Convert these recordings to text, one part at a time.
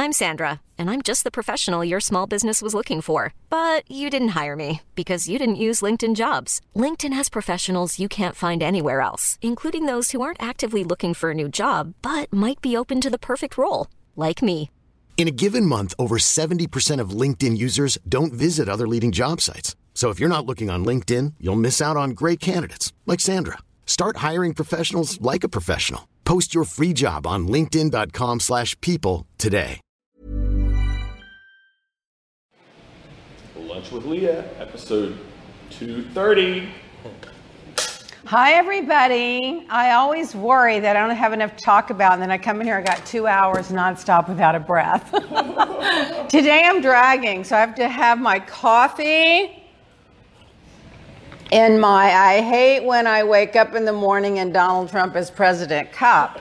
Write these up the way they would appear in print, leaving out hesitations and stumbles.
I'm Sandra, and I'm just the professional your small business was looking for. But you didn't hire me because you didn't use LinkedIn Jobs. LinkedIn has professionals you can't find anywhere else, including those who aren't actively looking for a new job, but might be open to the perfect role, like me. In a given month, over 70% of LinkedIn users don't visit other leading job sites. So if you're not looking on LinkedIn, you'll miss out on great candidates like Sandra. Start hiring professionals like a professional. Post your free job on linkedin.com/people today. Lunch with Leah, episode 230. Hi, everybody. I always worry that I don't have enough to talk about, and then I come in here, I got 2 hours nonstop without a breath. Today I'm dragging, so I have to have my coffee in my I hate when I wake up in the morning and Donald Trump is president cup.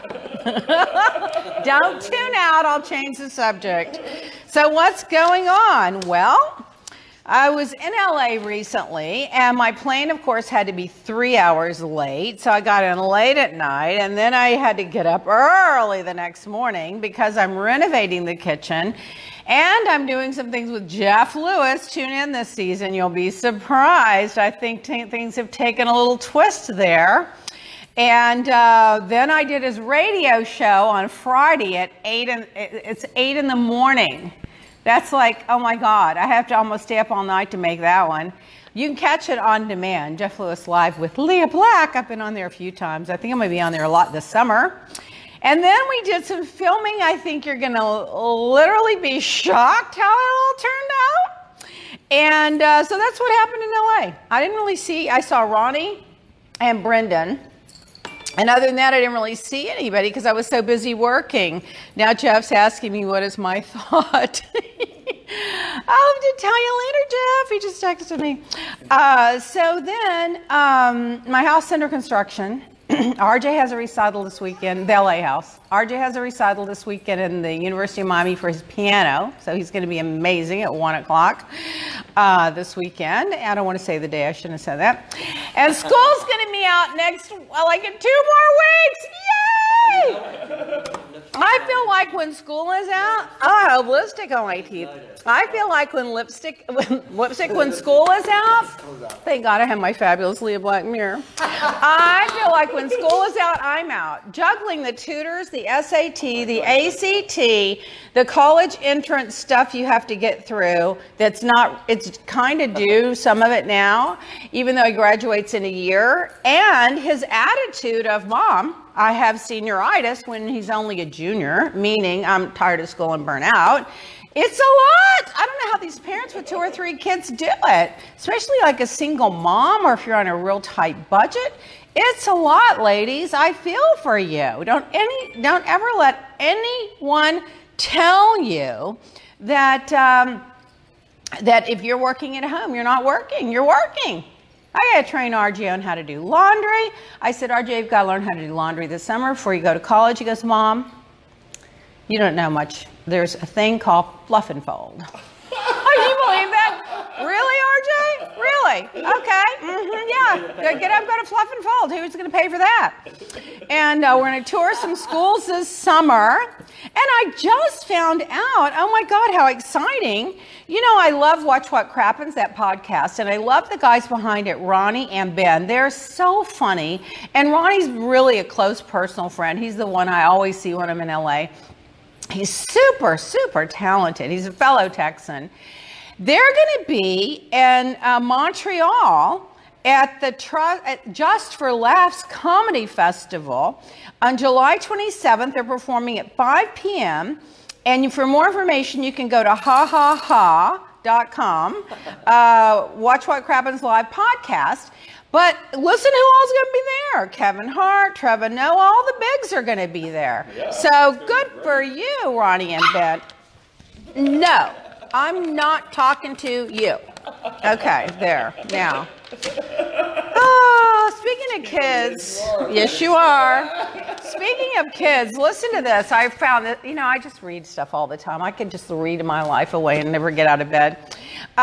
Don't tune out, I'll change the subject. So what's going on? Well, I was in LA recently, and my plane, of course, had to be 3 hours late. So I got in late at night, and then I had to get up early the next morning because I'm renovating the kitchen. And I'm doing some things with Jeff Lewis. Tune in this season. You'll be surprised. I think things have taken a little twist there. And then I did his radio show on Friday at 8. It's 8 in the morning. That's like, oh my God, I have to almost stay up all night to make that one. You can catch it on demand. Jeff Lewis Live with Leah Black. I've been on there a few times. I think I'm going to be on there a lot this summer. And then we did some filming. I think you're going to literally be shocked how it all turned out. And so that's what happened in LA. I didn't really see, I saw Ronnie and Brendan. And other than that, I didn't really see anybody because I was so busy working. Now Jeff's asking me, what is my thought? I'll have to tell you later, Jeff. He just texted me. So then, my house under construction. RJ has a recital this weekend, the LA house. RJ has a recital this weekend in the University of Miami for his piano. So he's going to be amazing at 1 o'clock this weekend. I don't want to say the day. I shouldn't have said that. And school's going to be out next, like in 2 more weeks. Yay! I feel like when school is out, I have lipstick on my teeth. I feel like when school is out, thank God I have my fabulous Leah Black mirror. I feel like when school is out, I'm out. Juggling the tutors, the SAT, the ACT, the college entrance stuff you have to get through. It's kind of due, some of it now, even though he graduates in a year. And his attitude of, Mom, I have senioritis when he's only a junior, meaning I'm tired of school and burnt out. It's a lot. I don't know how these parents with 2 or 3 kids do it, especially like a single mom or if you're on a real tight budget. It's a lot, ladies. I feel for you. Don't ever let anyone tell you that that if you're working at home, you're not working. You're working. I got to train RJ on how to do laundry. I said, RJ, you've got to learn how to do laundry this summer before you go to college. He goes, Mom, you don't know much. There's a thing called fluff and fold. Oh, you believe that? Really, RJ? Really? Okay. Yeah. Get up, go to fluff and fold. Who's going to pay for that? And we're going to tour some schools this summer. And I just found out, oh my God, how exciting. You know, I love Watch What Crappens, that podcast, and I love the guys behind it, Ronnie and Ben. They're so funny. And Ronnie's really a close personal friend. He's the one I always see when I'm in LA. He's super, super talented. He's a fellow Texan. They're going to be in Montreal at the Just for Laughs Comedy Festival on July 27th. They're performing at 5 p.m. And for more information, you can go to hahaha.com, Watch What Crappens Live podcast. But listen who all's going to be there. Kevin Hart, Trevor Noah, all the bigs are going to be there. Yeah, so good for you, Ronnie and Ben. No, I'm not talking to you. Okay, there, now. Oh, speaking of kids, yes, you are. Speaking of kids, listen to this. I found that, I just read stuff all the time. I could just read my life away and never get out of bed.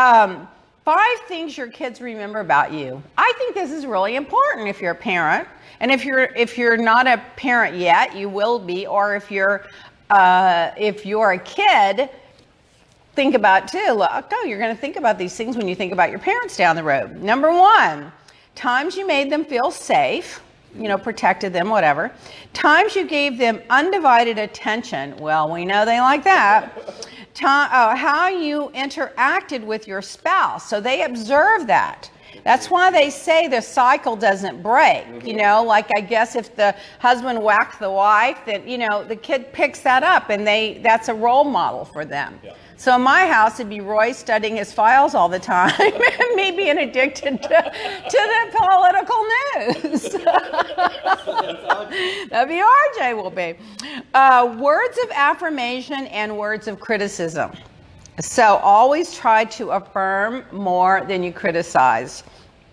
5 things your kids remember about you. I think this is really important if you're a parent. And if you're not a parent yet, you will be. Or if you're if you're a kid, think about too. Look, you're going to think about these things when you think about your parents down the road. Number one, times you made them feel safe, protected them, whatever. Times you gave them undivided attention. Well, we know they like that. How you interacted with your spouse. So they observe that. That's why they say the cycle doesn't break. Like I guess if the husband whacked the wife, then, the kid picks that up and that's a role model for them. Yeah. So in my house, it'd be Roy studying his files all the time and me being addicted to the political news. That'd be RJ will be. Words of affirmation and words of criticism. So always try to affirm more than you criticize.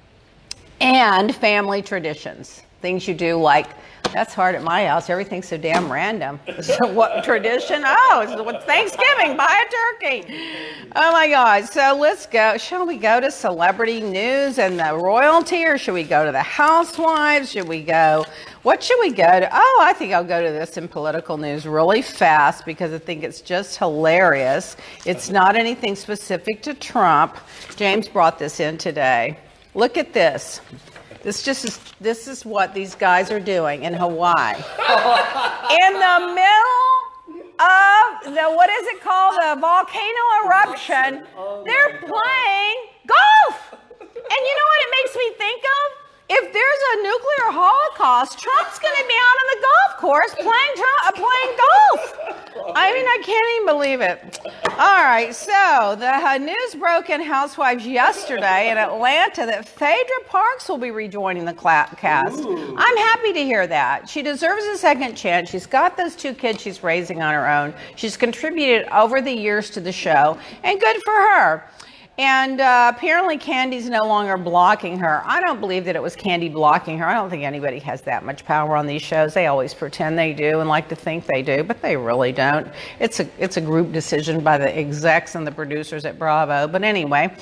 And family traditions. Things you do like, that's hard at my house. Everything's so damn random. So what tradition? It's Thanksgiving. Buy a turkey. Oh my God. So let's go. Shall we go to celebrity news and the royalty, or should we go to the housewives? What should we go to? I think I'll go to this in political news really fast because I think it's just hilarious. It's not anything specific to Trump. James brought this in today. Look at this. This is what these guys are doing in Hawaii. In the middle of the volcano eruption, they're playing golf. And you know what it makes me think of? If there's a nuclear holocaust, Trump's going to be out on the golf course playing golf. I mean, I can't even believe it. All right, so the news broke in Housewives yesterday in Atlanta that Phaedra Parks will be rejoining the cast. Ooh. I'm happy to hear that. She deserves a second chance. She's got those 2 kids she's raising on her own. She's contributed over the years to the show, and good for her. And apparently Candy's no longer blocking her. I don't believe that it was Candy blocking her. I don't think anybody has that much power on these shows. They always pretend they do and like to think they do, but they really don't. It's a group decision by the execs and the producers at Bravo. But anyway,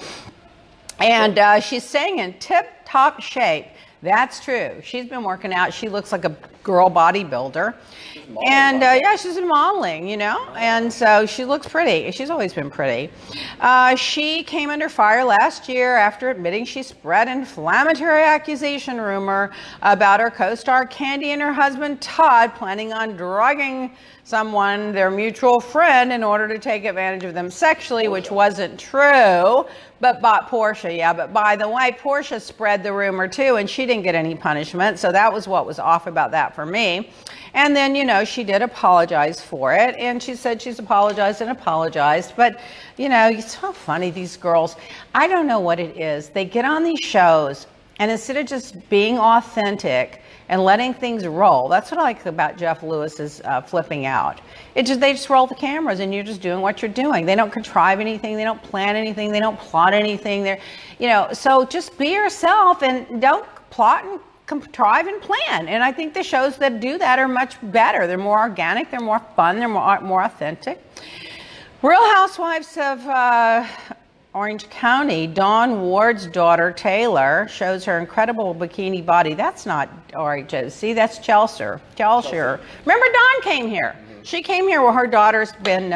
and she's staying in tip-top shape. That's true. She's been working out. She looks like a girl bodybuilder. And she's been modeling, and so she looks pretty. She's always been pretty. She came under fire last year after admitting she spread inflammatory accusation rumor about her co-star Candy and her husband Todd planning on drugging someone, their mutual friend, in order to take advantage of them sexually, which wasn't true, but Portia. Yeah, but by the way, Portia spread the rumor too, and she didn't get any punishment, so that was what was off about that for me. And then, she did apologize for it, and she said she's apologized and apologized, but, it's so funny, these girls. I don't know what it is. They get on these shows, and instead of just being authentic and letting things roll, that's what I like about Jeff Lewis's flipping out. They just roll the cameras, and you're just doing what you're doing. They don't contrive anything. They don't plan anything. They don't plot anything. So just be yourself and don't plot and contrive and plan. And I think the shows that do that are much better. They're more organic. They're more fun. They're more authentic. Real Housewives of Orange County, Dawn Ward's daughter, Taylor, shows her incredible bikini body. That's not RHOC, that's Chelsea. Remember Dawn came here. She came here where her daughter's been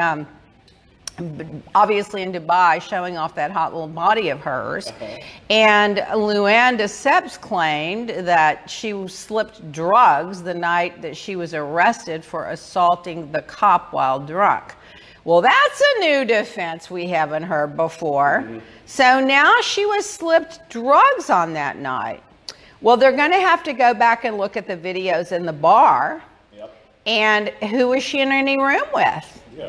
obviously in Dubai showing off that hot little body of hers. And Luann Lesseps claimed that she slipped drugs the night that she was arrested for assaulting the cop while drunk. Well, that's a new defense we haven't heard before. So now she was slipped drugs on that night. Well, they're going to have to go back and look at the videos in the bar. Yep. And who was she in any room with? Yeah.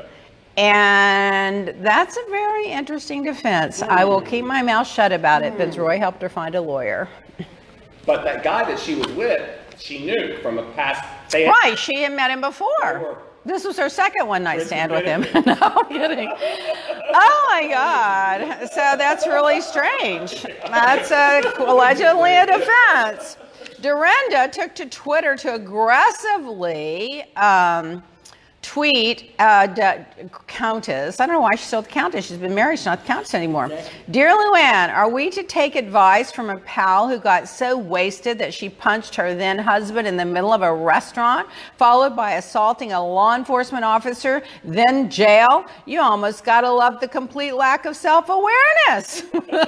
And that's a very interesting defense. I will keep my mouth shut about it because Roy helped her find a lawyer. But that guy that she was with, she knew from a past... Right, she had met him before. This was her second one-night stand with him. No, I'm kidding. Oh, my God. So that's really strange. That's allegedly a defense. Dorinda took to Twitter to aggressively tweet, Countess, I don't know why she's still the Countess, she's been married, she's not the Countess anymore. Dear Luann, are we to take advice from a pal who got so wasted that she punched her then husband in the middle of a restaurant, followed by assaulting a law enforcement officer, then jail? You almost gotta love the complete lack of self-awareness.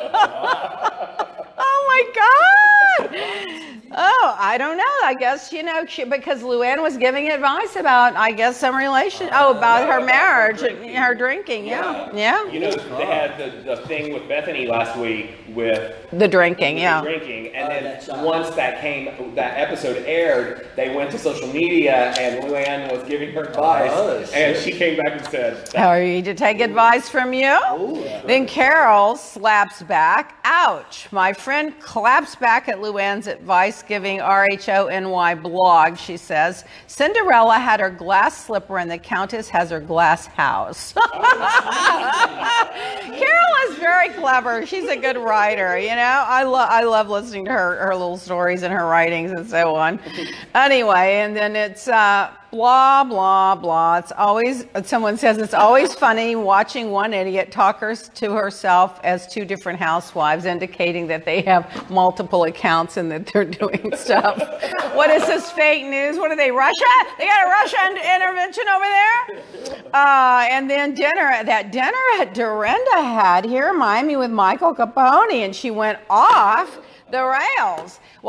Oh my God! Oh, I don't know. I guess, because Luann was giving advice about, I guess, some relation. About her marriage and her drinking. Yeah. They had the thing with Bethany last week with the drinking. The drinking, and then once that episode aired, they went to social media, and Luann was giving her advice, and she came back and said, "Are you to take advice from you?" Then Carol slaps back. Ouch! My friend claps back at Luann's advice giving RHONY blog. She says, Cinderella had her glass slipper and the Countess has her glass house. Carol is very clever. She's a good writer, I love listening to her little stories and her writings and so on. Anyway, and then it's blah, blah, blah. Someone says it's always funny watching one idiot talk to herself as two different housewives, indicating that they have multiple accounts and that they're doing stuff. What is this fake news? What are they, Russia? They got a Russian intervention over there? And then dinner that Dorinda had here in Miami with Michael Capone, and she went off the rails. Well,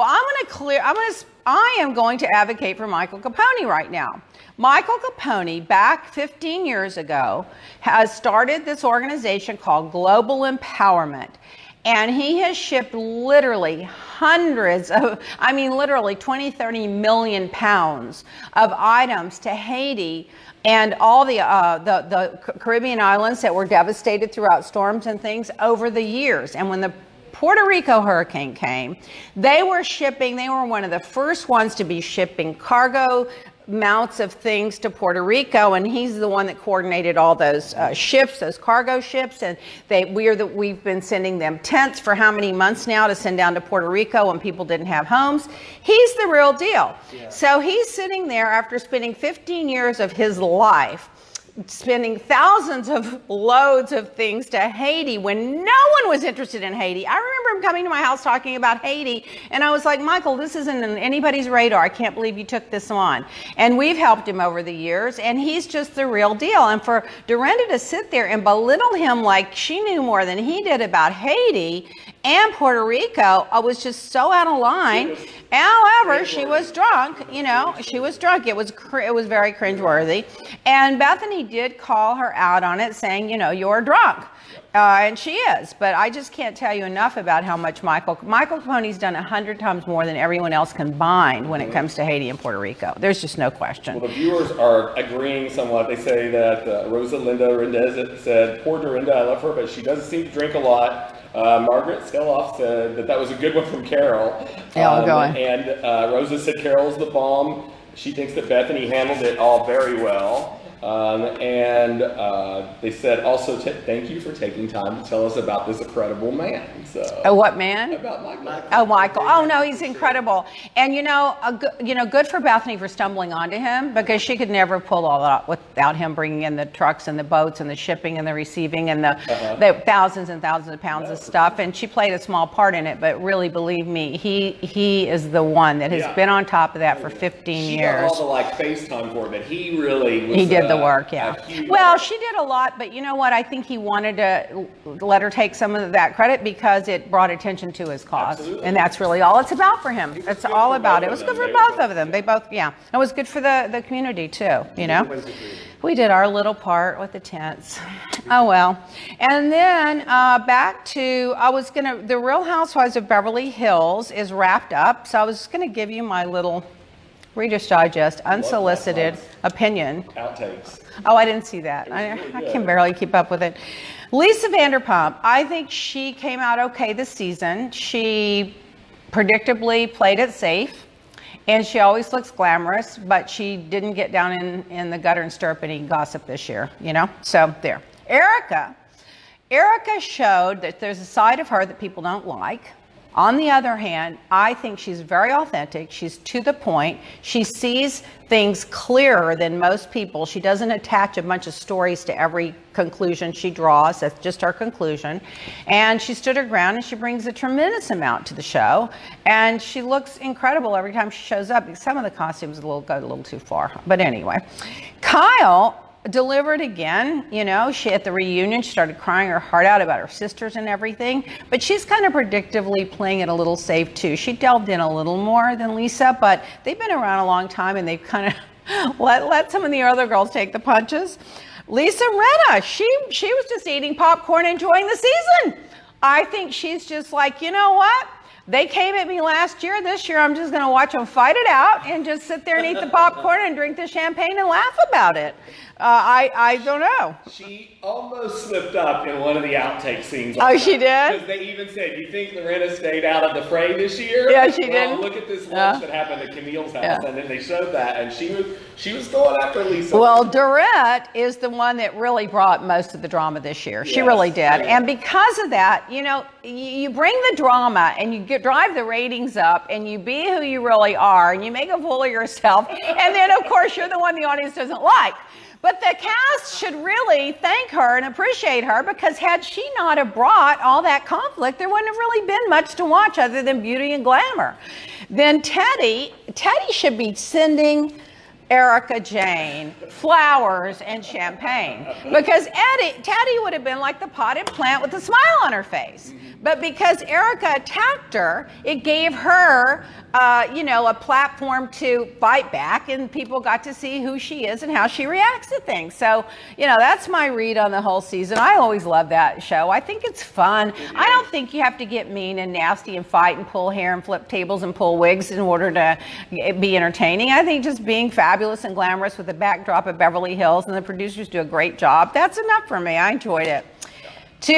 I am going to advocate for Michael Capone right now. Michael Capone, back 15 years ago, has started this organization called Global Empowerment. And he has shipped literally hundreds of, literally 20, 30 million pounds of items to Haiti and all the Caribbean islands that were devastated throughout storms and things over the years. And when the Puerto Rico hurricane came, they were one of the first ones to be shipping cargo amounts of things to Puerto Rico, and he's the one that coordinated all those ships, those cargo ships, and we've been sending them tents for how many months now to send down to Puerto Rico when people didn't have homes. He's the real deal. Yeah. So he's sitting there after spending 15 years of his life spending thousands of loads of things to Haiti when no one was interested in Haiti. I remember him coming to my house talking about Haiti, and I was like, Michael, this isn't on anybody's radar. I can't believe you took this on. And we've helped him over the years, and he's just the real deal. And for Dorinda to sit there and belittle him like she knew more than he did about Haiti and Puerto Rico, I was just so out of line. However, she was drunk, she was drunk. It was very cringeworthy. And Bethany did call her out on it, saying, you're drunk. And she is, but I just can't tell you enough about how much Michael Capone's done 100 times more than everyone else combined when it comes to Haiti and Puerto Rico. There's just no question. Well, the viewers are agreeing somewhat. They say that Rosalinda Rendez said, poor Dorinda, I love her, but she doesn't seem to drink a lot. Margaret Skeloff said that was a good one from Carol. Yeah, I'm going. And Rosa said Carol's the bomb. She thinks that Bethany handled it all very well. And they said also, thank you for taking time to tell us about this incredible man. So, what man? About Michael. Oh, Michael. Oh, no, he's incredible. And, good for Bethany for stumbling onto him, because she could never pull all that without him bringing in the trucks and the boats and the shipping and the receiving and the thousands and thousands of pounds of stuff. And she played a small part in it, but really, believe me, he is the one that has been on top of that for 15 years. She got all the FaceTime for it, but he really was... He did the work, yeah. Well, she did a lot, but you know what? I think he wanted to let her take some of that credit because it brought attention to his cause. Absolutely. And that's really all it's about for him. It's all about it. It was good for both of them. They both, yeah. It was good for the community too, We did our little part with the tents. Oh, well. And then back to, The Real Housewives of Beverly Hills is wrapped up, so I was just going to give you my little Reader's Digest, unsolicited opinion. Outtakes. Oh, I didn't see that. I can barely keep up with it. Lisa Vanderpump, I think she came out okay this season. She predictably played it safe, and she always looks glamorous, but she didn't get down in the gutter and stir up any gossip this year, So there. Erica showed that there's a side of her that people don't like. On the other hand, I think she's very authentic. She's to the point. She sees things clearer than most people. She doesn't attach a bunch of stories to every conclusion she draws. That's just her conclusion. And she stood her ground, and she brings a tremendous amount to the show. And she looks incredible every time she shows up. Some of the costumes go a little too far. But anyway, Kyle delivered again. You know, she at the reunion, she started crying her heart out about her sisters and everything, but she's kind of predictably playing it a little safe too. She delved in a little more than Lisa, but they've been around a long time and they've kind of let some of the other girls take the punches. Lisa Rinna, she was just eating popcorn, enjoying the season. I think she's just like, you know what? They came at me last year. This year, I'm just going to watch them fight it out and just sit there and eat the popcorn and drink the champagne and laugh about it. I don't know. She almost slipped up in one of the outtake scenes. Oh, she did? Because they even said, you think Lorena stayed out of the fray this year? Yeah, she did. Look at this lunch that happened at Camille's house. And then they showed that, and she was going after Lisa. Well, Dorette is the one that really brought most of the drama this year. She really did. Yeah. And because of that, you know, you bring the drama and you drive the ratings up and you be who you really are and you make a fool of yourself. And then, of course, you're the one the audience doesn't like. But the cast should really thank her and appreciate her, because had she not have brought all that conflict, there wouldn't have really been much to watch other than beauty and glamour. Then Teddy should be sending Erica Jane flowers and champagne, because Teddy would have been like the potted plant with a smile on her face. But because Erica attacked her, it gave her, a platform to fight back, and people got to see who she is and how she reacts to things. So, that's my read on the whole season. I always love that show. I think it's fun. I don't think you have to get mean and nasty and fight and pull hair and flip tables and pull wigs in order to be entertaining. I think just being fabulous and glamorous with the backdrop of Beverly Hills, and the producers do a great job. That's enough for me. I enjoyed it. To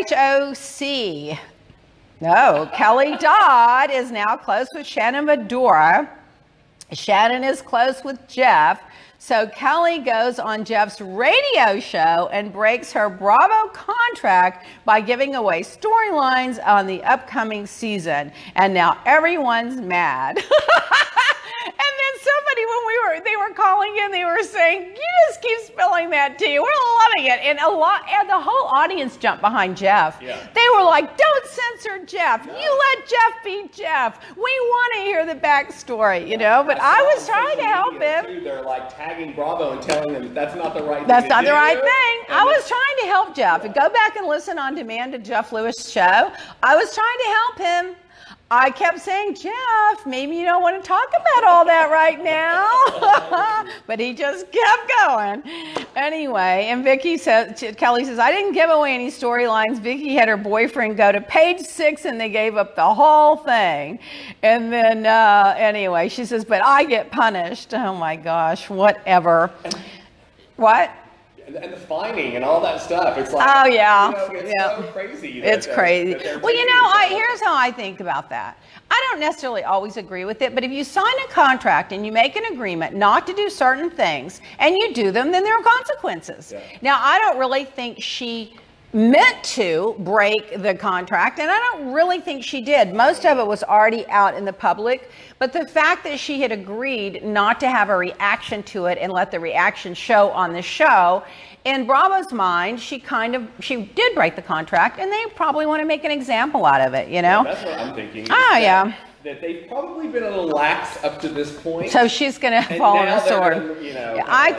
RHOC. No, Kelly Dodd is now close with Shannon Medora. Shannon is close with Jeff. So Kelly goes on Jeff's radio show and breaks her Bravo contract by giving away storylines on the upcoming season. And now everyone's mad. And then somebody, when they were calling in, they were saying, "You just keep spilling that tea. We're loving it." And the whole audience jumped behind Jeff. Yeah. They were like, "Don't censor Jeff. No. You let Jeff be Jeff. We want to hear the backstory, But I was trying to help him. Too. They're like tagging Bravo and telling them that's not the right thing. That's not the right thing. I was trying to help Jeff. Go back and listen on demand to Jeff Lewis' show. I was trying to help him. I kept saying, "Jeff, maybe you don't want to talk about all that right now." But he just kept going. Anyway, and Kelly says, "I didn't give away any storylines. Vicky had her boyfriend go to page 6 and they gave up the whole thing." And then, anyway, she says, "But I get punished." Oh my gosh, whatever. What? And the fining and all that stuff. It's like, oh yeah, it's so crazy. It's crazy. Well, here's how I think about that. I don't necessarily always agree with it, but if you sign a contract and you make an agreement not to do certain things and you do them, then there are consequences. Yeah. Now, I don't really think she meant to break the contract, and I don't really think she did. Most of it was already out in the public, but the fact that she had agreed not to have a reaction to it and let the reaction show on the show, in Bravo's mind, she did break the contract, and they probably want to make an example out of it, Yeah, that's what I'm thinking. That they've probably been a little lax up to this point. So she's going to fall on a sword. I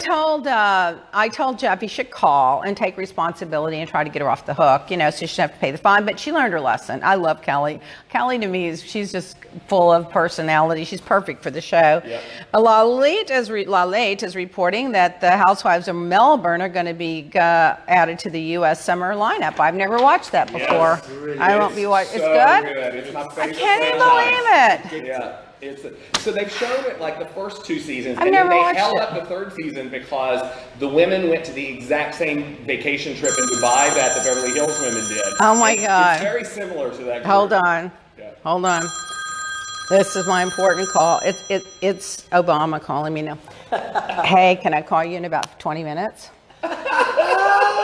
told Jeff he should call and take responsibility and try to get her off the hook, so she doesn't have to pay the fine. But she learned her lesson. I love Kelly. Kelly, to me, she's just full of personality. She's perfect for the show. Yep. Lalette is reporting that the Housewives of Melbourne are going to be added to the U.S. summer lineup. I've never watched that before. Yes, really. I won't be watching. It's good? It's my favorite. I can't even believe it. Yeah. So they've shown it like the first 2 seasons, and then they held up the 3rd season because the women went to the exact same vacation trip in Dubai that the Beverly Hills women did. Oh my God. It's very similar to that group. Hold on. This is my important call. It's Obama calling me now. Hey, can I call you in about 20 minutes?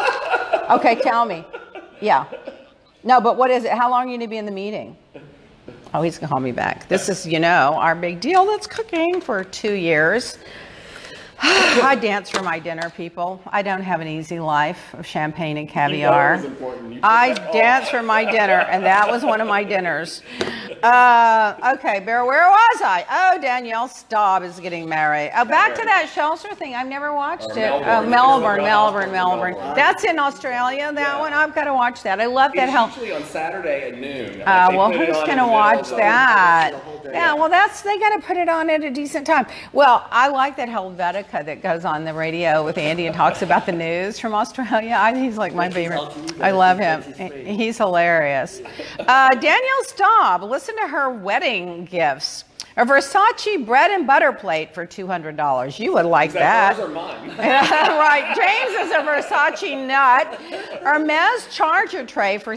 Okay, tell me. Yeah. No, but what is it? How long are you going to be in the meeting? Oh, he's going to call me back. This is, our big deal that's cooking for 2 years. I dance for my dinner, people. I don't have an easy life of champagne and caviar. I dance for my dinner, and that was one of my dinners. Okay, Bear, where was I? Oh, Danielle Staub is getting married. Oh, back to that Shelter thing. I've never watched it. Melbourne. That's in Australia, that one? I've got to watch that. I love that. It's usually on Saturday at noon. Well, who's going to watch that? Yeah, well, they got to put it on at a decent time. Well, I like that Helvetica that goes on the radio with Andy and talks about the news from Australia. He's like my favorite. I love him. He's hilarious. Danielle Staub, listen to her wedding gifts. A Versace bread and butter plate for $200. You would like that. Those are mine. Right. James is a Versace nut. Hermes charger tray for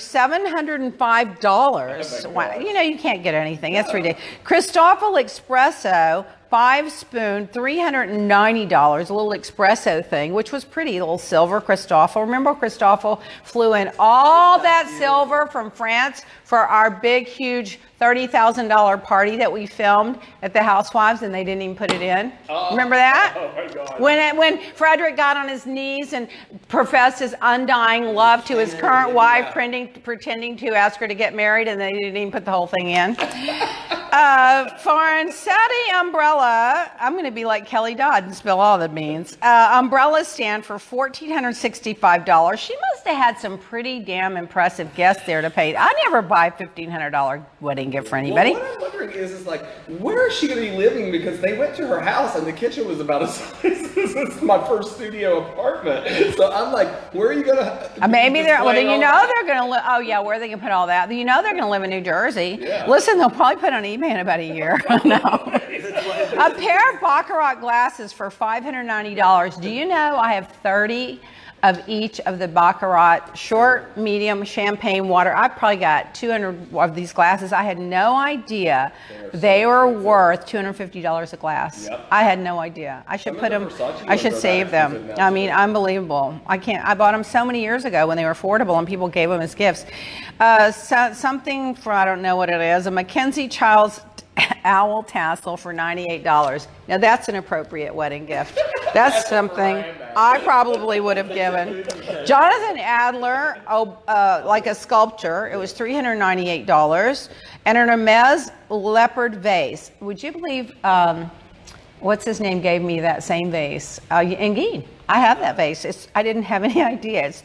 $705. Wow. You can't get anything. It's ridiculous. Cristofel Espresso 5-spoon, $390, a little espresso thing, which was pretty, a little silver Cristofel. Remember Cristofel flew in all that silver from France for our big, huge $30,000 party that we filmed at the Housewives, and they didn't even put it in. Remember that? Oh my God. When Frederick got on his knees and professed his undying love to his current wife, pretending to ask her to get married, and they didn't even put the whole thing in. Forensetti umbrella. I'm going to be like Kelly Dodd and spill all the beans. Umbrella stand for $1,465. She must have had some pretty damn impressive guests there to pay. I never buy $1,500 wedding gift for anybody. Well, what I'm wondering is like, where is she going to be living? Because they went to her house and the kitchen was about as size as my first studio apartment. So I'm like, where are you going to? Maybe they're. Well, then they're going to live. Oh yeah, where are they going to put all that? They're going to live in New Jersey. Yeah. Listen, they'll probably put on eBay in about a year. No. A pair of Baccarat glasses for $590. Do you know I have 30 of each of the Baccarat short, medium, champagne, water? I probably got 200 of these glasses. I had no idea they were worth $250 a glass. Yep. I had no idea. I should put them. I should save them. I mean, unbelievable. I bought them so many years ago when they were affordable and people gave them as gifts. Something for, I don't know what it is, a Mackenzie Childs owl tassel for $98. Now that's an appropriate wedding gift. That's something I probably would have given. Jonathan Adler, like a sculpture, it was $398. And an Hermes leopard vase. Would you believe, what's his name gave me that same vase? Engin. I have that vase. I didn't have any idea. It's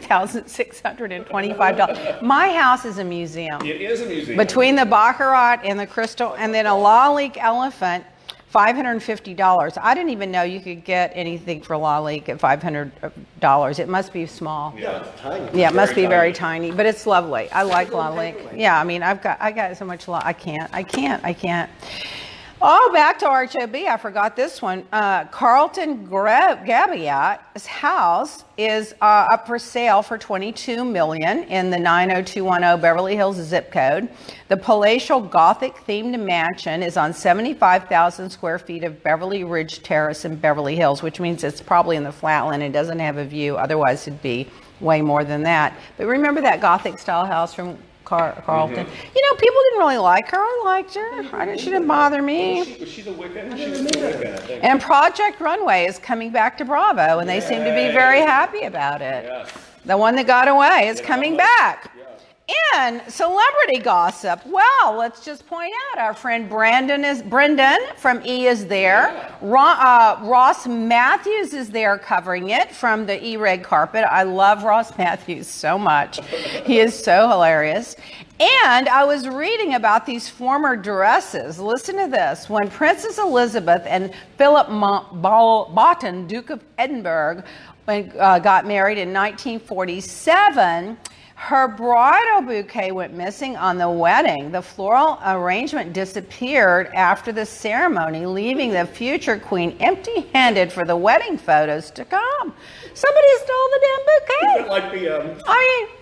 $3,625. My house is a museum. It is a museum. Between the Baccarat and the crystal, and then a Lalique elephant, $550. I didn't even know you could get anything for Lalique at $500. It must be small. Yeah, it's tiny. Yeah, it must be very tiny, but it's lovely. I like Lalique. Yeah, I mean, I got so much. I can't. Oh, back to RHOB. I forgot this one. Carlton Gabiat's house is up for sale for $22 million in the 90210 Beverly Hills zip code. The palatial Gothic themed mansion is on 75,000 square feet of Beverly Ridge Terrace in Beverly Hills, which means it's probably in the flatland and doesn't have a view. Otherwise, it'd be way more than that. But remember that Gothic style house from Carlton. Mm-hmm. People didn't really like her. I liked her. She didn't bother me. Was she the Wiccan? She was the Wiccan, I think. And Project Runway is coming back to Bravo, and they seem to be very happy about it. Yes. The one that got away is coming back. And celebrity gossip. Well, let's just point out our friend Brendan from E! is there. Ross Matthews is there covering it from the E! Red Carpet. I love Ross Matthews so much. He is so hilarious. And I was reading about these former dresses. Listen to this. When Princess Elizabeth and Philip Mountbatten, Duke of Edinburgh, got married in 1947, her bridal bouquet went missing on the wedding. The floral arrangement disappeared after the ceremony, leaving the future queen empty-handed for the wedding photos to come. Somebody stole the damn bouquet. Is it like the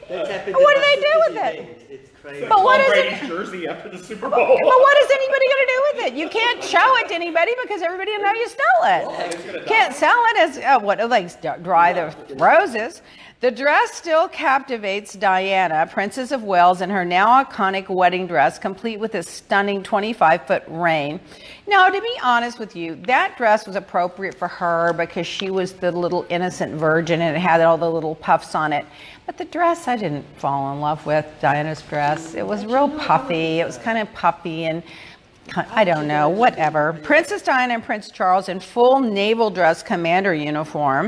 That's happened What in do they do with Manchester it? City. It's crazy. But what Tom is Brady's it? jersey after the Super But Bowl. what is anybody going to do with it? You can't show it to anybody because everybody will know you stole it. Can't sell it as dry the roses. The dress still captivates Diana, Princess of Wales, in her now iconic wedding dress, complete with a stunning 25-foot reign. Now, to be honest with you, that dress was appropriate for her because she was the little innocent virgin and it had all the little puffs on it. But the dress, I didn't fall in love with, Diana's dress. It was real puffy. It was kind of puffy and I don't know, whatever. Princess Diana and Prince Charles in full naval dress commander uniform.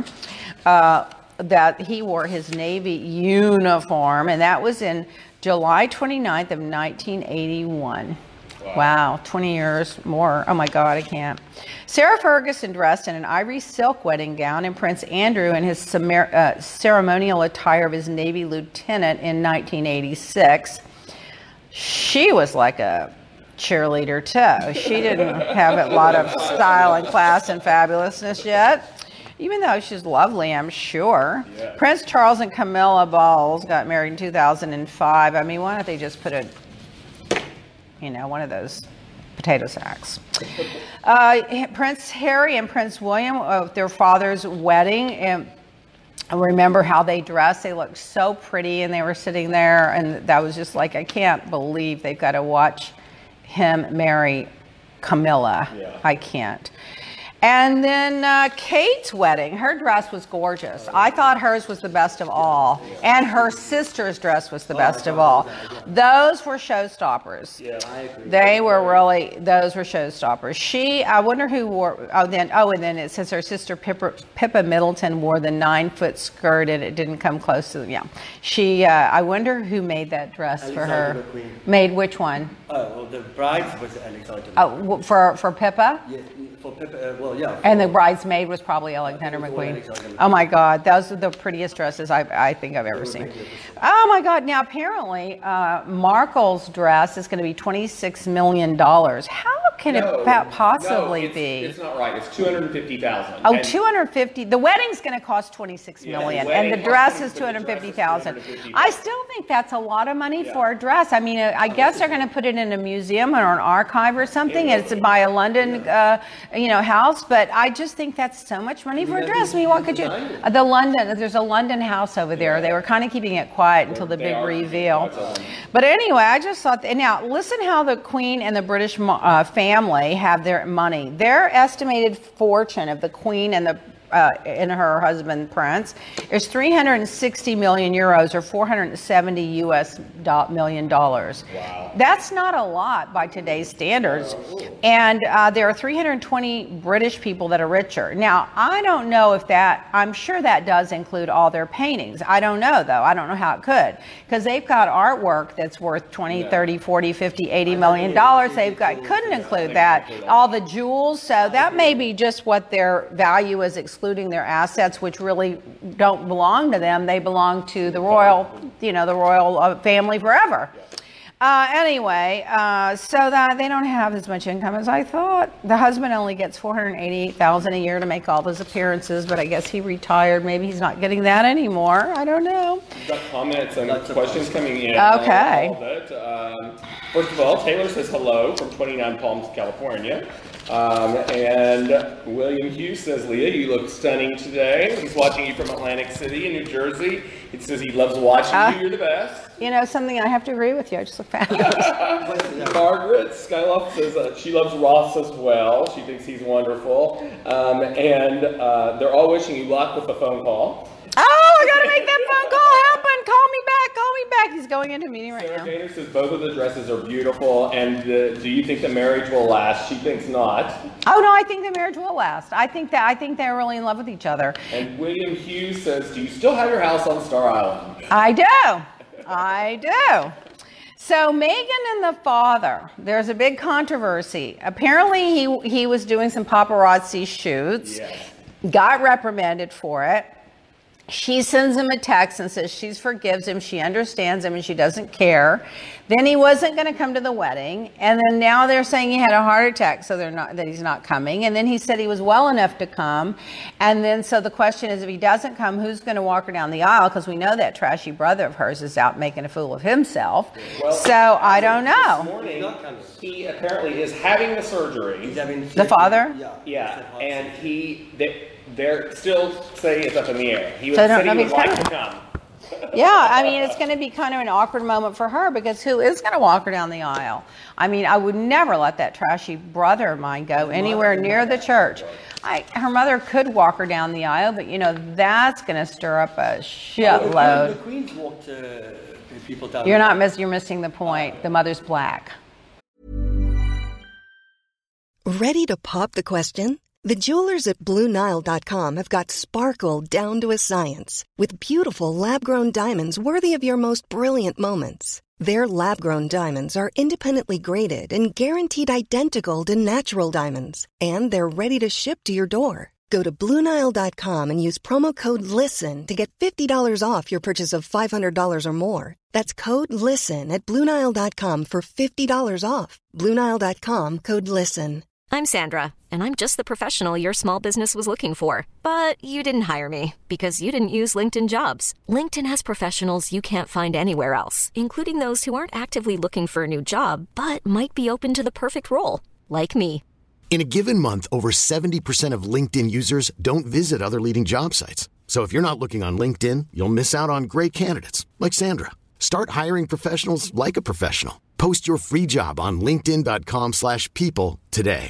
That he wore his Navy uniform, and that was in July 29th of 1981. Wow, 20 years more. Oh my God, I can't. Sarah Ferguson dressed in an ivory silk wedding gown, and Prince Andrew in his ceremonial attire of his Navy lieutenant in 1986. She was like a cheerleader too. She didn't have a lot of style and class and fabulousness yet. Even though she's lovely, I'm sure. Yeah. Prince Charles and Camilla Bowles got married in 2005. I mean, why don't they just put one of those potato sacks? Prince Harry and Prince William, their father's wedding, and I remember how they dressed. They looked so pretty, and they were sitting there, and that was just like, I can't believe they've got to watch him marry Camilla. Yeah. I can't. And then Kate's wedding, her dress was gorgeous. I thought hers was the best of all. And her sister's dress was the best of all. Those were showstoppers. Yeah, I agree. Those were showstoppers. I wonder who wore, and then it says her sister Pippa Middleton wore the 9-foot skirt and it didn't come close to, I wonder who made that dress Alexander for her. McQueen. Made which one? Oh, well, the bride was Alexander McQueen. Oh, for Pippa? Yeah, for Pippa, and the bridesmaid was probably Alexander McQueen. Oh my God, those are the prettiest dresses I think I've ever seen. Oh my God, now apparently Markle's dress is going to be $26 million. How can it possibly be? It's not right. It's $250,000. Oh, $250,000. The wedding's going to cost $26 million, and the dress is $250,000. I still think that's a lot of money for a dress. I mean, I guess they're going to put it in a museum or an archive or something. It's by a London, house. But I just think that's so much money for a dress. I mean, what could you? There's a London house over there. They were kind of keeping it quiet until the big reveal. But anyway, I just thought. Now, listen how the Queen and the British family have their money. Their estimated fortune of the Queen and her husband Prince is 360 million euros or 470 US million dollars. Wow. That's not a lot by today's standards. And there are 320 British people that are richer. Now, I don't know if I'm sure that does include all their paintings. I don't know though. I don't know how it could, because they've got artwork that's worth 20, 30, 40, 50, 80 million dollars. Couldn't include that. All the jewels. So that may be just what their value is, excluding their assets, which really don't belong to them. They belong to the royal, the royal family forever. Anyway, so that they don't have as much income as I thought. The husband only gets $488,000 a year to make all those appearances, but I guess he retired. Maybe he's not getting that anymore. I don't know. We've got comments and questions coming in. Okay. First of all, Taylor says hello from 29 Palms, California. And William Hughes says, Leah, you look stunning today. He's watching you from Atlantic City in New Jersey. He says he loves watching you. You're the best. Something I have to agree with you. I just look fabulous. Margaret Skyloft says she loves Ross as well. She thinks he's wonderful. And they're all wishing you luck with the phone call. Oh, I got to make that phone call happen. Call me back. He's going into a meeting right now. Sarah Gaynor says both of the dresses are beautiful. And do you think the marriage will last? She thinks not. Oh, no, I think the marriage will last. I think they're really in love with each other. And William Hughes says, do you still have your house on Star Island? I do. So Meghan and the father, there's a big controversy. Apparently he was doing some paparazzi shoots, got reprimanded for it. She sends him a text and says she forgives him, she understands him, and she doesn't care. Then he wasn't going to come to the wedding, and then now they're saying he had a heart attack, so that he's not coming. And then he said he was well enough to come, and then so the question is, if he doesn't come, who's going to walk her down the aisle? Because we know that trashy brother of hers is out making a fool of himself. Well, so I don't know. This morning, he apparently is having the surgery. The father? Yeah, and they're still saying it's up in the air. He so said he would like to come. Yeah, I mean, it's going to be kind of an awkward moment for her because who is going to walk her down the aisle? I mean, I would never let that trashy brother of mine go anywhere near the church. Her mother could walk her down the aisle, but, that's going to stir up a shitload. The Queens walked people down. You're missing the point. The mother's black. Ready to pop the question? The jewelers at BlueNile.com have got sparkle down to a science with beautiful lab-grown diamonds worthy of your most brilliant moments. Their lab-grown diamonds are independently graded and guaranteed identical to natural diamonds, and they're ready to ship to your door. Go to BlueNile.com and use promo code LISTEN to get $50 off your purchase of $500 or more. That's code LISTEN at BlueNile.com for $50 off. BlueNile.com, code LISTEN. I'm Sandra, and I'm just the professional your small business was looking for. But you didn't hire me because you didn't use LinkedIn Jobs. LinkedIn has professionals you can't find anywhere else, including those who aren't actively looking for a new job, but might be open to the perfect role, like me. In a given month, over 70% of LinkedIn users don't visit other leading job sites. So if you're not looking on LinkedIn, you'll miss out on great candidates like Sandra. Start hiring professionals like a professional. Post your free job on linkedin.com/people today.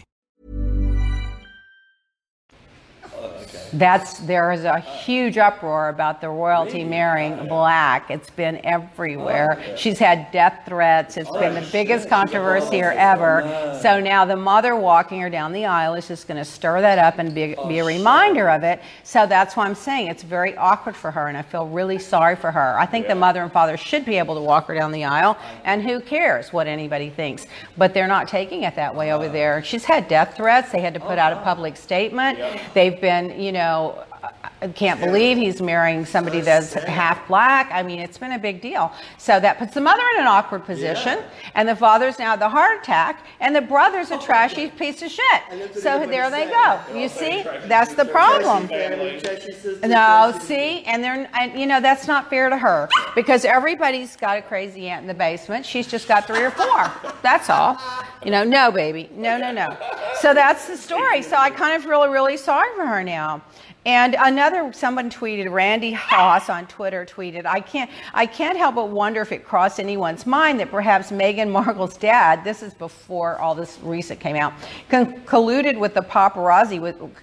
There is a huge uproar about the royalty marrying black. It's been everywhere. She's had death threats. It's been the biggest controversy ever. So now the mother walking her down the aisle is just going to stir that up and be a reminder of it. So that's why I'm saying it's very awkward for her, and I feel really sorry for her. I think the mother and father should be able to walk her down the aisle, and who cares what anybody thinks. But they're not taking it that way over there. She's had death threats. They had to put out a public statement. They've been, I can't believe he's marrying somebody that's half black. I mean, it's been a big deal. So that puts the mother in an awkward position, and the father's now the heart attack, and the brother's a trashy piece of shit. So there they go. You see, that's the problem. No, see, and that's not fair to her because everybody's got a crazy aunt in the basement. She's just got 3 or 4. That's all. No, baby, no. So that's the story. So I kind of feel really sorry for her now. And someone tweeted, Randy Haas on Twitter tweeted, I can't help but wonder if it crossed anyone's mind that perhaps Meghan Markle's dad, this is before all this recent came out, colluding with the paparazzi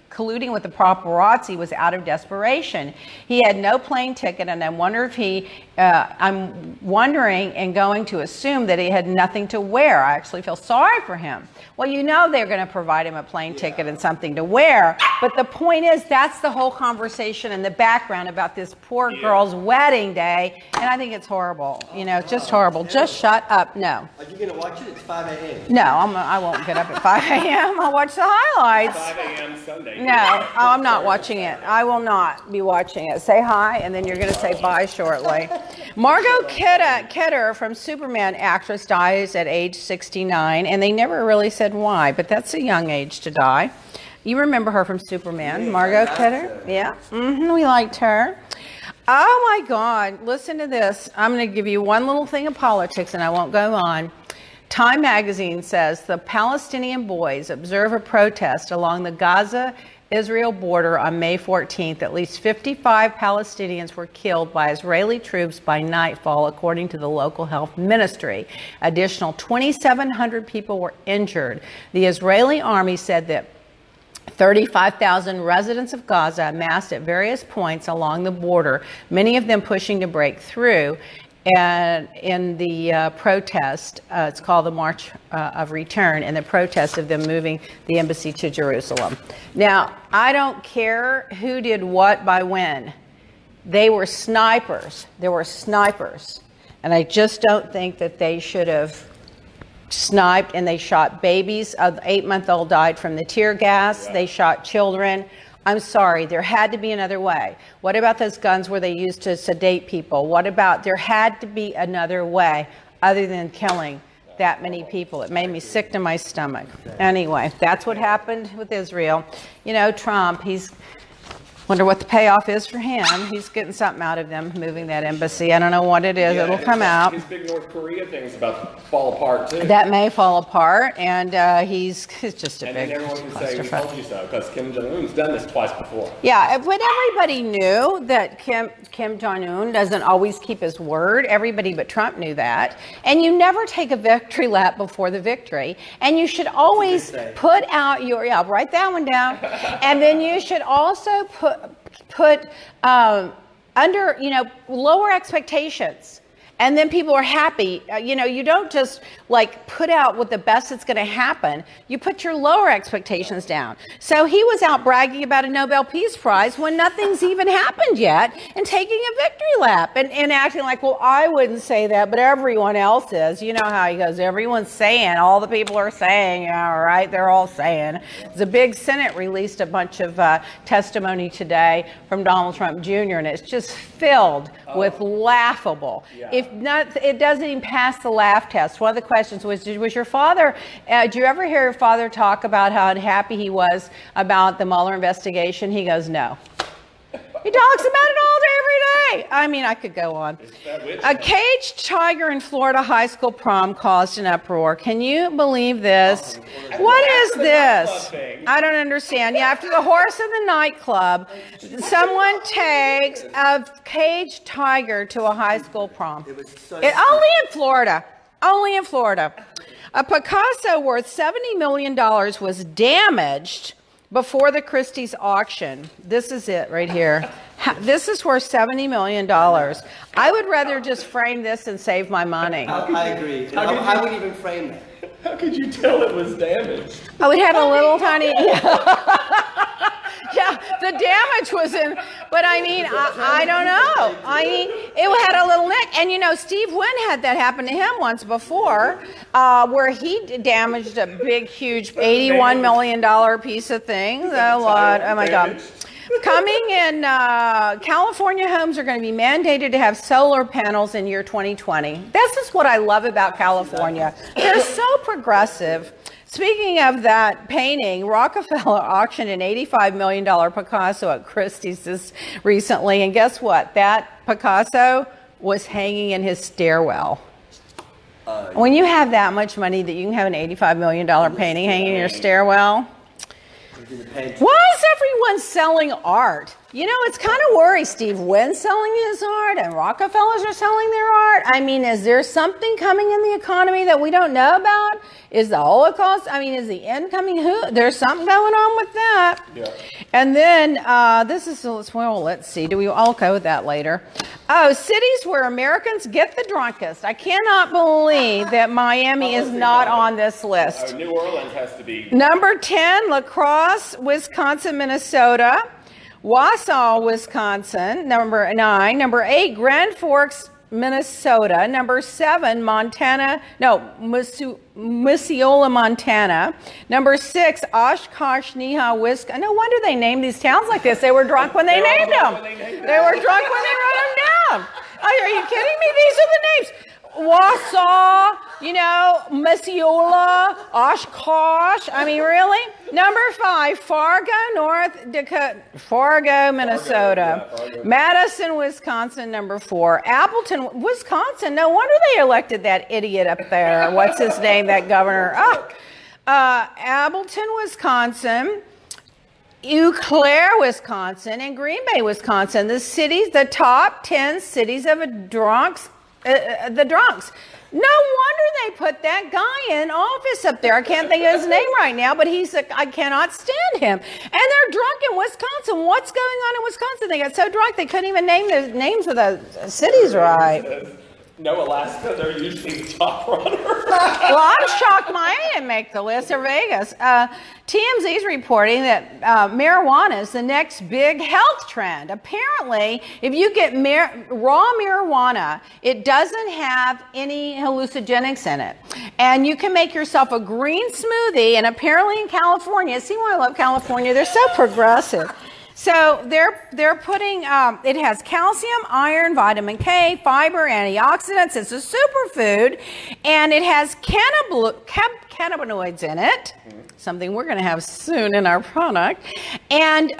was out of desperation. He had no plane ticket, and I'm wondering and going to assume that he had nothing to wear. I actually feel sorry for him. Well, they're going to provide him a plane ticket and something to wear, but the point is that's the whole conversation in the background about this poor girl's wedding day, and I think it's horrible. It's just horrible. Just shut up. No. Are you going to watch it? It's 5 a.m. No, I won't get up at 5 a.m. I'll watch the highlights. 5 a.m. Sunday. No, I'm not watching it. I will not be watching it. Say hi, and then you're going to say bye shortly. Margot Kidder from Superman actress dies at age 69, and they never really said why, but that's a young age to die. You remember her from Superman, Margot Kidder? Yeah, we liked her. Oh my God, listen to this. I'm going to give you one little thing of politics and I won't go on. Time magazine says the Palestinian boys observe a protest along the Gaza-Israel border on May 14th. At least 55 Palestinians were killed by Israeli troops by nightfall, according to the local health ministry. Additional 2,700 people were injured. The Israeli army said that 35,000 residents of Gaza amassed at various points along the border, many of them pushing to break through. And in the protest, it's called the March of Return, and the protest of them moving the embassy to Jerusalem. Now, I don't care who did what by when. They were snipers. There were snipers. And I just don't think that they should have sniped, and they shot babies. An 8-month-old died from the tear gas. They shot children. I'm sorry, there had to be another way. What about those guns where they used to sedate people? What about, there had to be another way other than killing that many people. It made me sick to my stomach. Anyway, that's what happened with Israel. You know, Trump, wonder what the payoff is for him. He's getting something out of them moving that embassy. I don't know what it is. It'll come out. His big North Korea thing's about to fall apart too. That may fall apart, and he's just a and big then everyone can say, "We clusterfuck. told you so," because Kim Jong Un's done this twice before. Yeah, but everybody knew that Kim Jong-un doesn't always keep his word. Everybody but Trump knew that. And you never take a victory lap before the victory. And you should always put out your, write that one down. And then you should also put under, lower expectations. And then people are happy. You don't just like put out what the best that's going to happen. You put your lower expectations down. So he was out bragging about a Nobel Peace Prize when nothing's even happened yet and taking a victory lap and acting like, well, I wouldn't say that, but everyone else is. You know how he goes, everyone's saying, all the people are saying, all right, they're all saying. The big Senate released a bunch of testimony today from Donald Trump Jr., and it's just filled with laughable. Yeah. It doesn't even pass the laugh test. One of the questions was your father, did you ever hear your father talk about how unhappy he was about the Mueller investigation? He goes, no. He talks about it all day, every day. I mean, I could go on. A caged tiger in Florida high school prom caused an uproar. Can you believe this? What is this? I don't understand. Yeah, after the horse in the nightclub, someone takes a caged tiger to a high school prom. Only in Florida. Only in Florida. A Picasso worth $70 million was damaged before the Christie's auction. This is it right here. This is worth $70 million. I would rather just frame this and save my money. I agree. I would even frame it. How could you tell it was damaged? I would have a little tiny... Yeah, the damage was in, but I mean, I don't know. I mean, it had a little nick. And Steve Wynn had that happen to him once before, where he damaged a big, huge $81 million piece of thing. A lot. Oh my God. Coming in, California homes are going to be mandated to have solar panels in year 2020. This is what I love about California. They're so progressive. Speaking of that painting, Rockefeller auctioned an $85 million Picasso at Christie's this recently. And guess what? That Picasso was hanging in his stairwell. When you have that much money that you can have an $85 million painting hanging in your stairwell, why is everyone selling art? It's kind of worry. Steve Wynn's selling his art and Rockefellers are selling their art. I mean, is there something coming in the economy that we don't know about? Is the Holocaust, is the end coming? There's something going on with that. Yeah. And then let's see. I'll go with that later. Oh, cities where Americans get the drunkest. I cannot believe that Miami is not on this list. New Orleans has to be. Number 10, La Crosse, Wisconsin, Minnesota. Wausau, Wisconsin. Number 9. Number 8, Grand Forks, Minnesota. Number 7, Missoula, Montana. Number 6, Oshkosh, Neha, Wisconsin. No wonder they named these towns like this. They were drunk when they named them. They were drunk when they wrote them down. Are you kidding me? These are the names. Wausau, Missoula, Oshkosh. Really? Number 5, Fargo, Minnesota. Fargo. Madison, Wisconsin, number 4. Appleton, Wisconsin. No wonder they elected that idiot up there. What's his name, that governor? Appleton, Wisconsin. Eau Claire, Wisconsin, and Green Bay, Wisconsin. The top 10 cities of drunks. The drunks. No wonder they put that guy in office up there. I can't think of his name right now, but I cannot stand him. And they're drunk in Wisconsin. What's going on in Wisconsin? They got so drunk they couldn't even name the names of the cities right. No, Alaska, they're usually the top runner. Well, I'm shocked Miami didn't make the list, or Vegas. TMZ is reporting that marijuana is the next big health trend. Apparently, if you get raw marijuana, it doesn't have any hallucinogenics in it. And you can make yourself a green smoothie, and apparently in California, see why I love California, they're so progressive. So they're putting, it has calcium, iron, vitamin K, fiber, antioxidants. It's a superfood, and it has cannabinoids in it, something we're going to have soon in our product. And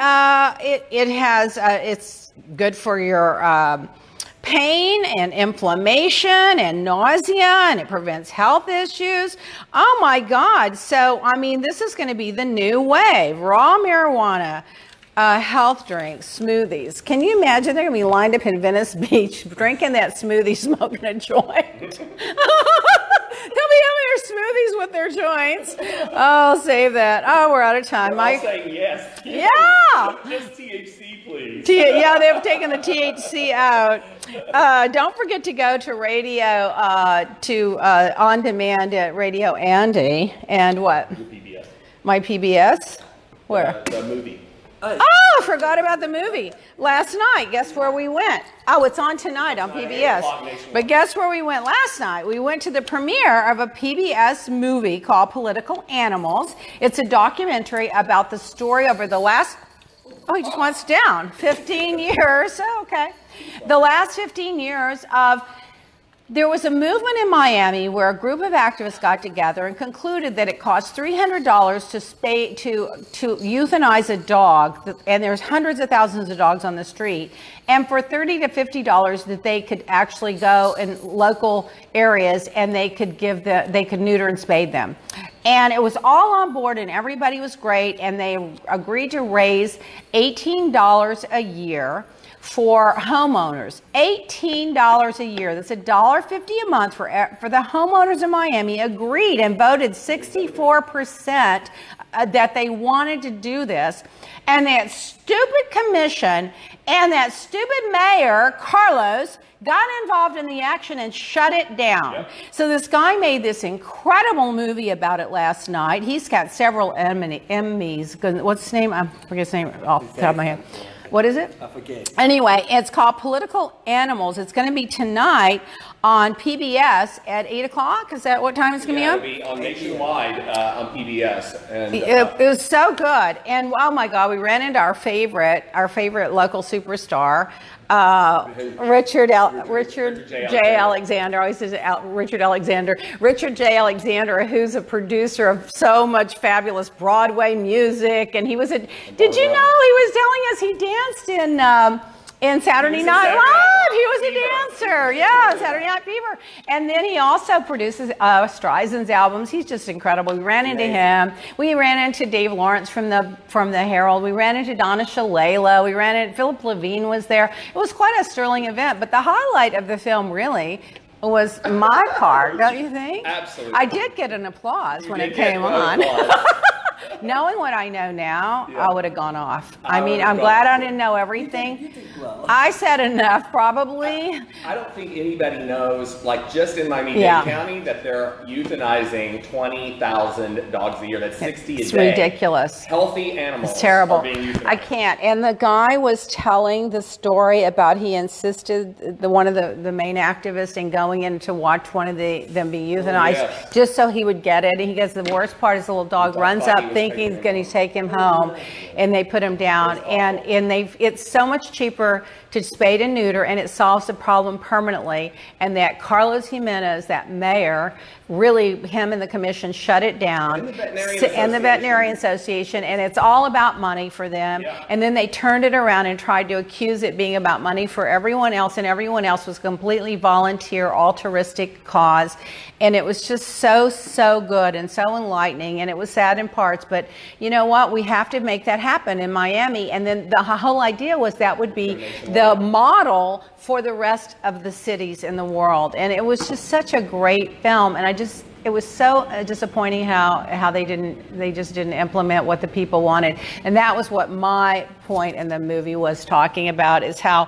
it's good for your pain and inflammation and nausea, and it prevents health issues. Oh my God. So, I mean, this is going to be the new wave. Raw marijuana. Health drinks, smoothies. Can you imagine they're going to be lined up in Venice Beach drinking that smoothie, smoking a joint? They'll be having their smoothies with their joints. Oh, save that. Oh, we're out of time. I'm saying yes. Yeah. Just THC, please. Yeah, they've taken the THC out. Don't forget to go to radio, on demand at Radio Andy. And what? Your PBS. My PBS? Where? The movie. Oh, I forgot about the movie. Last night, guess where we went? Oh, it's on tonight on PBS. But guess where we went last night? We went to the premiere of a PBS movie called Political Animals. It's a documentary about the story over the last, he just wants down, 15 years. Okay. The last 15 years of, there was a movement in Miami where a group of activists got together and concluded that it cost $300 to euthanize a dog, and there's hundreds of thousands of dogs on the street, and for $30 to $50 that they could actually go in local areas and they could neuter and spade them. And it was all on board and everybody was great, and they agreed to raise $18 a year for homeowners. $18 a year. That's $1.50 a month for the homeowners in Miami. Agreed and voted 64% that they wanted to do this. And that stupid commission and that stupid mayor, Carlos, got involved in the action and shut it down. Yep. So this guy made this incredible movie about it last night. He's got several Emmys. What's his name? I forget his name off the top of my head. What is it? I forget. Anyway, it's called Political Animals. It's going to be tonight on PBS at 8 o'clock. Is that what time it's going to be on? It'll be on nationwide on PBS. And it was so good. And oh my God, we ran into our favorite local superstar, Richard J. Alexander. I always say Richard Alexander. Richard J. Alexander, who's a producer of so much fabulous Broadway music, and did you know he was telling us he danced in Saturday Night Live? He was a dancer, yeah, Saturday Night Fever. And then he also produces Streisand's albums. He's just incredible. We ran into him. We ran into Dave Lawrence from the Herald. We ran into Donna Shalala. We ran into Philip Levine was there. It was quite a sterling event. But the highlight of the film really was my part, don't you think? Absolutely. I did get an applause when it came on. Knowing what I know now, yeah. I would have gone off. I mean, I'm glad I didn't know everything. You did well. I said enough, probably. I don't think anybody knows, like just in Miami-Dade County, that they're euthanizing 20,000 dogs a year. That's 60 a day. It's ridiculous. Healthy animals. It's terrible. Are being euthanized. I can't. And the guy was telling the story about he insisted, one of the main activists, in going in to watch one of them be euthanized, just so he would get it. And he goes, the worst part is the little dog runs up thinking he's going to take him home, and they put him down. And it's so much cheaper to spade and neuter, and it solves the problem permanently. And that Carlos Jimenez, that mayor, really, him and the commission shut it down, and the Veterinarian Association, and it's all about money for them. Yeah. And then they turned it around and tried to accuse it being about money for everyone else, and everyone else was completely volunteer, altruistic cause. And it was just so good and so enlightening, and it was sad in parts, but you know what? We have to make that happen in Miami. And then the whole idea was that would be the model for the rest of the cities in the world. And it was just such a great film, and it was so disappointing how they just didn't implement what the people wanted. And that was what my point in the movie was talking about, is how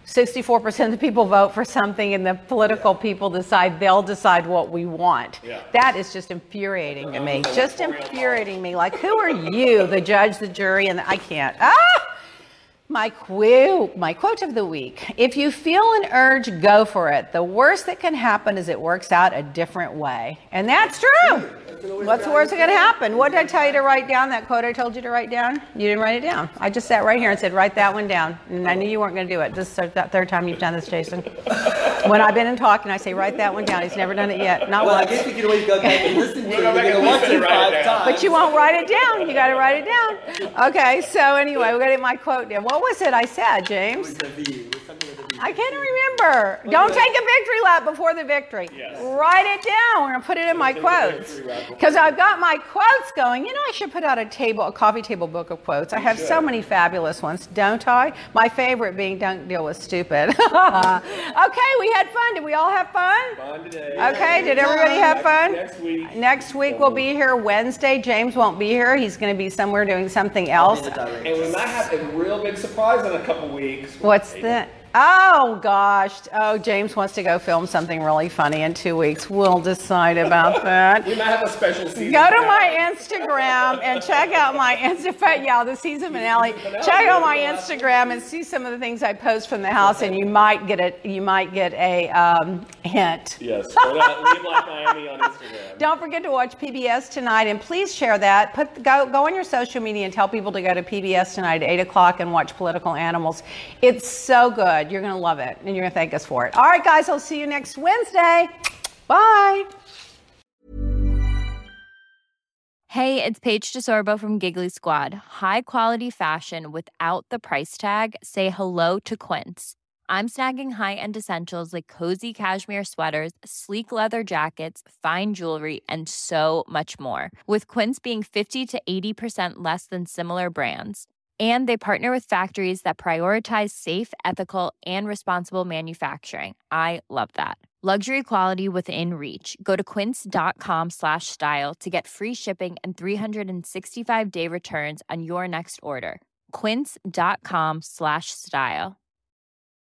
64% of the people vote for something, and the political people they'll decide what we want. Yeah. That is just infuriating to me. Just infuriating me. Like, who are you, the judge, the jury, and I can't. My quote of the week. If you feel an urge, go for it. The worst that can happen is it works out a different way. And that's true. What's the worst that can happen? What did I tell you to write down? That quote I told you to write down? You didn't write it down. I just sat right here and said, write that one down. And I knew you weren't going to do it. This is the third time you've done this, Jason. When I've been in talking, I say, write that one down. He's never done it yet. Not once. I guess we can always go back and listen to it. Once in 5 times. But you won't write it down. You got to write it down. Okay, so anyway, we're going to get my quote down. What was it I said, James? I can't remember. Don't take a victory lap before the victory. Yes. Write it down. We're going to put it in my quotes. Because I've got my quotes going. You know, I should put out a coffee table book of quotes. I have so many fabulous ones, don't I? My favorite being, don't deal with stupid. Okay, we had fun. Did we all have fun? Fun today. Okay, did everybody have fun? Next week. We'll be here Wednesday. James won't be here. He's going to be somewhere doing something else. And we might have a real big surprise in a couple weeks. What's that? Oh, gosh. Oh, James wants to go film something really funny in 2 weeks. We'll decide about that. We might have a special season. Go to my Instagram and check out my Instagram. Yeah, the season finale. Check out my Instagram and see some of the things I post from the house, and you might get a hint. Yes. Leave Like Miami on Instagram. Don't forget to watch PBS Tonight, and please share that. Go on your social media and tell people to go to PBS Tonight at 8 o'clock and watch Political Animals. It's so good. You're going to love it, and you're going to thank us for it. All right, guys, I'll see you next Wednesday. Bye. Hey, it's Paige DeSorbo from Giggly Squad. High quality fashion without the price tag. Say hello to Quince. I'm snagging high-end essentials like cozy cashmere sweaters, sleek leather jackets, fine jewelry, and so much more. With Quince being 50 to 80% less than similar brands. And they partner with factories that prioritize safe, ethical, and responsible manufacturing. I love that. Luxury quality within reach. Go to quince.com/style to get free shipping and 365-day returns on your next order. Quince.com/style.